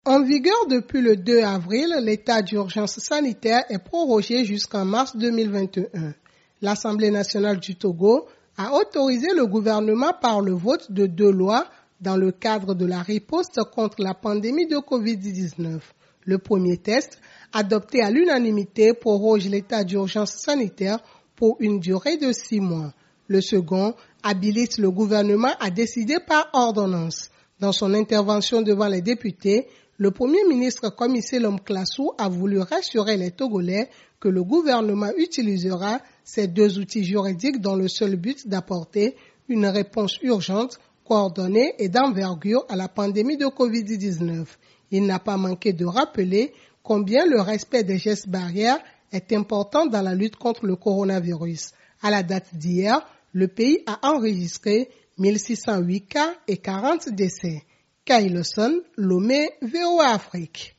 En vigueur depuis le 2 avril, l'état d'urgence sanitaire est prorogé jusqu'en mars 2021. L'Assemblée nationale du Togo a autorisé le gouvernement par le vote de 2 lois dans le cadre de la riposte contre la pandémie de Covid-19. Le premier texte, adopté à l'unanimité, proroge l'état d'urgence sanitaire pour une durée de 6 mois. Le second habilite le gouvernement à décider par ordonnance. Dans son intervention devant les députés, le Premier ministre Commissaire Lom Klassou a voulu rassurer les Togolais que le gouvernement utilisera ces 2 outils juridiques dans le seul but d'apporter une réponse urgente, coordonnée et d'envergure à la pandémie de Covid-19. Il n'a pas manqué de rappeler combien le respect des gestes barrières est important dans la lutte contre le coronavirus. À la date d'hier, le pays a enregistré 1608 cas et 40 décès. Kyle Son, Lomé, VOA Afrique.